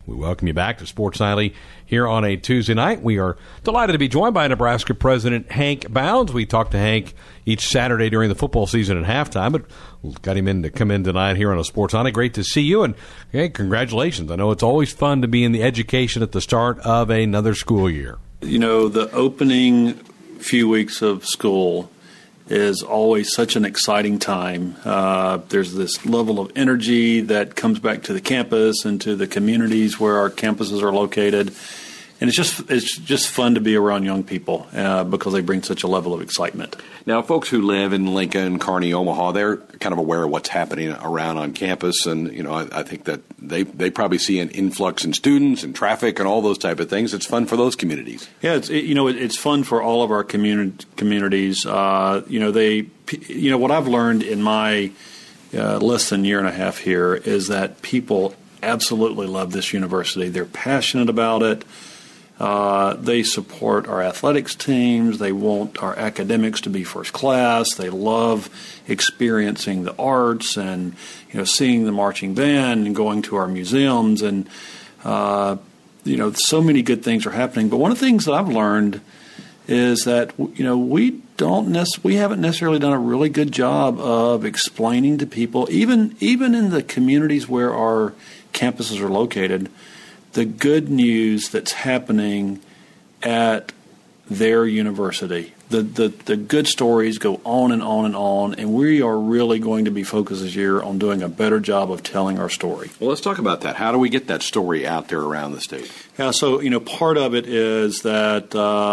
We welcome you back to Sports Nightly here on a Tuesday night. We are delighted to be joined by Nebraska President Hank Bounds. We talk to Hank each Saturday during the football season at halftime, but got him in to come in tonight here on a Sports Nightly. Great to see you, and hey, congratulations. I know it's always fun to be in the education at the start of another school year. You know, the opening few weeks of school is always such an exciting time. There's this level of energy that comes back to the campus and to the communities where our campuses are located. And it's just fun to be around young people because they bring such a level of excitement. Now, folks who live in Lincoln, Kearney, Omaha, they're kind of aware of what's happening around on campus. And, you know, I think that they probably see an influx in students and traffic and all those type of things. It's fun for those communities. Yeah, it's fun for all of our communities. What I've learned in my less than year and a half here is that people absolutely love this university. They're passionate about it. They support our athletics teams. They want our academics to be first class. They love experiencing the arts and, seeing the marching band and going to our museums. And, so many good things are happening. But one of the things that I've learned is that, we haven't necessarily done a really good job of explaining to people, even in the communities where our campuses are located, the good news that's happening at their university. The good stories go on and on and on, and we are really going to be focused this year on doing a better job of telling our story. Well, let's talk about that. How do we get that story out there around the state? Yeah, so, part of it is that,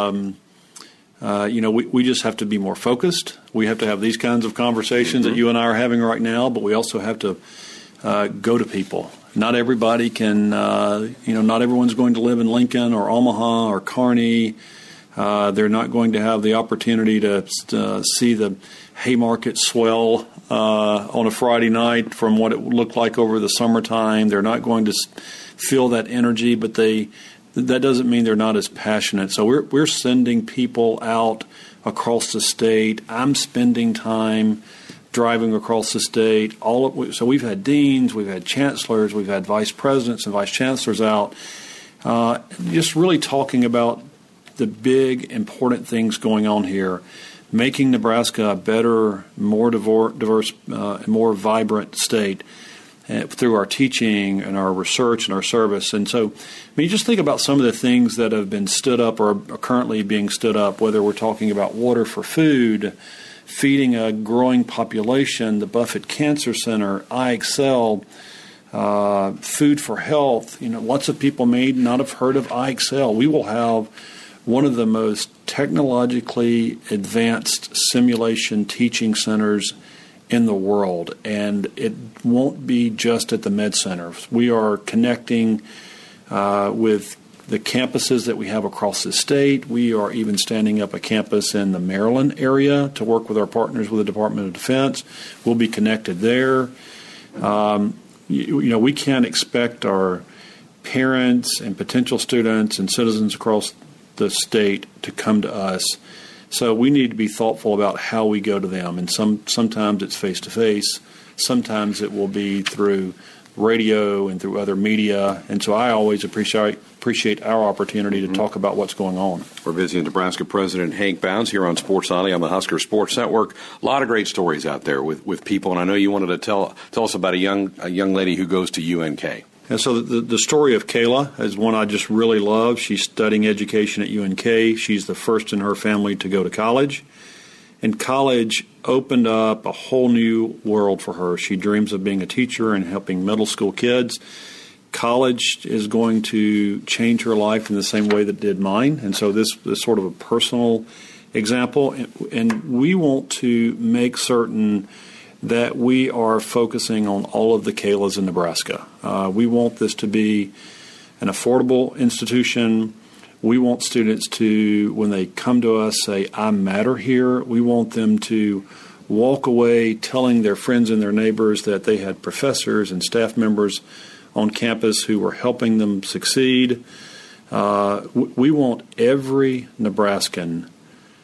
we just have to be more focused. We have to have these kinds of conversations that you and I are having right now, but we also have to go to people. Not everybody can, not everyone's going to live in Lincoln or Omaha or Kearney. They're not going to have the opportunity to see the Haymarket swell on a Friday night from what it looked like over the summertime. They're not going to feel that energy, but that doesn't mean they're not as passionate. So we're sending people out across the state. I'm spending time driving across the state. So we've had deans, we've had chancellors, we've had vice presidents and vice chancellors out, just really talking about the big, important things going on here, making Nebraska a better, more diverse, more vibrant state through our teaching and our research and our service. And so, you just think about some of the things that have been stood up or are currently being stood up, whether we're talking about water for food, feeding a growing population, the Buffett Cancer Center, iExcel, Food for Health. Lots of people may not have heard of iExcel. We will have one of the most technologically advanced simulation teaching centers in the world, and it won't be just at the Med Center. We are connecting with the campuses that we have across the state. We are even standing up a campus in the Maryland area to work with our partners with the Department of Defense. We'll be connected there. We can't expect our parents and potential students and citizens across the state to come to us. So we need to be thoughtful about how we go to them. And sometimes it's face-to-face. Sometimes it will be through radio and through other media. And so I always appreciate our opportunity to talk about what's going on. We're visiting Nebraska President Hank Bounds here on Sports Nightly on the Husker Sports Network. A lot of great stories out there with people, and I know you wanted to tell us about a young lady who goes to UNK. And so the story of Kayla is one I just really love. She's studying education at UNK. She's the first in her family to go to college. And college opened up a whole new world for her. She dreams of being a teacher and helping middle school kids. College is going to change her life in the same way that it did mine. And so this is sort of a personal example. And we want to make certain that we are focusing on all of the Kaylas in Nebraska. We want this to be an affordable institution. We want students to, when they come to us, say, I matter here. We want them to walk away telling their friends and their neighbors that they had professors and staff members on campus who were helping them succeed. We want every Nebraskan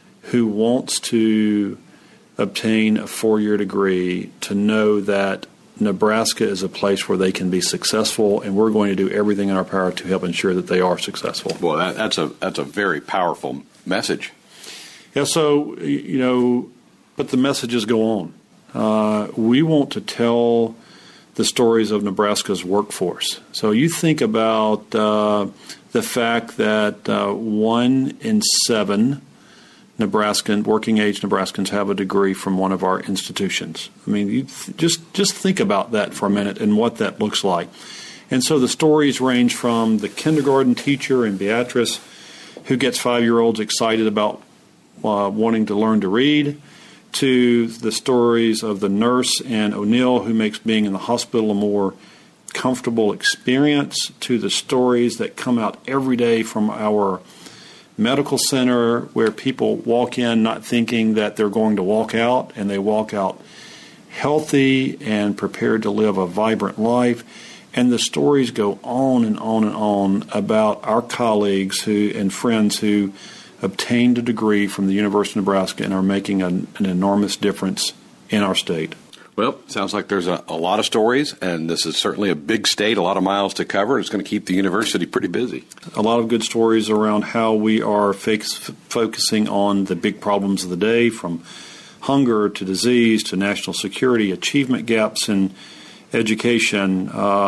who wants to obtain a 4-year degree to know that Nebraska is a place where they can be successful, and we're going to do everything in our power to help ensure that they are successful. Well, that's a very powerful message. Yeah, so, but the messages go on. We want to tell the stories of Nebraska's workforce. So you think about the fact that 1 in 7 working-age Nebraskans have a degree from one of our institutions. I mean, you just think about that for a minute and what that looks like. And so the stories range from the kindergarten teacher in Beatrice who gets 5-year-olds excited about wanting to learn to read, to the stories of the nurse in O'Neill who makes being in the hospital a more comfortable experience, to the stories that come out every day from our medical center where people walk in not thinking that they're going to walk out, and they walk out healthy and prepared to live a vibrant life. And the stories go on and on and on about our colleagues and friends who obtained a degree from the University of Nebraska and are making an enormous difference in our state. Well, sounds like there's a lot of stories, and this is certainly a big state, a lot of miles to cover. It's going to keep the university pretty busy. A lot of good stories around how we are focusing on the big problems of the day, from hunger to disease to national security, achievement gaps in education.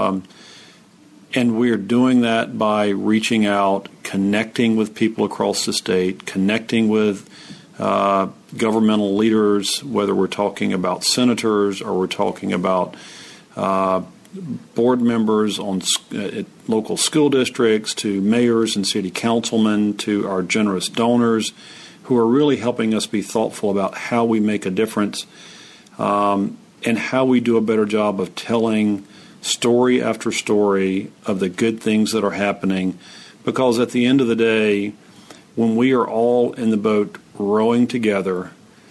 And we're doing that by reaching out, connecting with people across the state, connecting with governmental leaders, whether we're talking about senators or we're talking about board members at local school districts, to mayors and city councilmen, to our generous donors who are really helping us be thoughtful about how we make a difference and how we do a better job of telling story after story of the good things that are happening. Because at the end of the day, when we are all in the boat rowing together,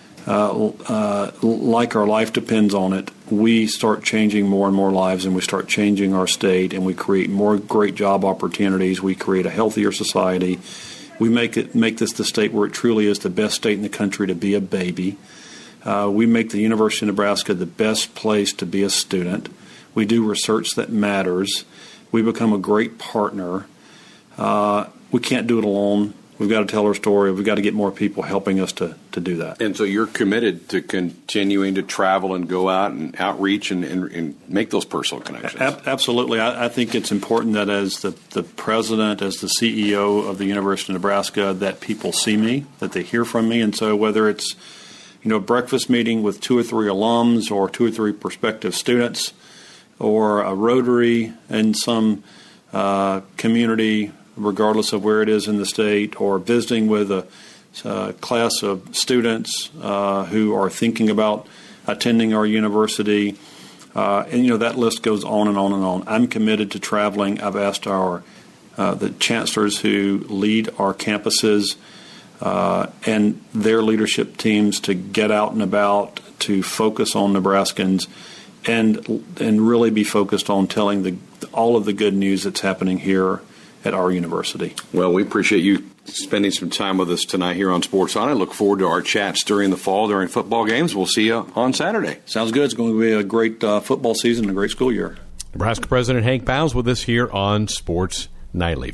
like our life depends on it, we start changing more and more lives, and we start changing our state, and we create more great job opportunities. We create a healthier society. We make this the state where it truly is the best state in the country to be a baby. We make the University of Nebraska the best place to be a student. We do research that matters. We become a great partner. We can't do it alone. We've got to tell our story. We've got to get more people helping us to do that. And so you're committed to continuing to travel and go out and outreach and make those personal connections. Absolutely. I think it's important that as the president, as the CEO of the University of Nebraska, that people see me, that they hear from me. And so whether it's a breakfast meeting with 2 or 3 alums or 2 or 3 prospective students, or a Rotary in some community, regardless of where it is in the state, or visiting with a class of students who are thinking about attending our university. And that list goes on and on and on. I'm committed to traveling. I've asked the chancellors who lead our campuses and their leadership teams to get out and about, to focus on Nebraskans, and really be focused on telling all of the good news that's happening here at our university. Well, we appreciate you spending some time with us tonight here on Sports On. I look forward to our chats during the fall, during football games. We'll see you on Saturday. Sounds good. It's going to be a great football season and a great school year. Nebraska President Hank Bounds with us here on Sports Nightly.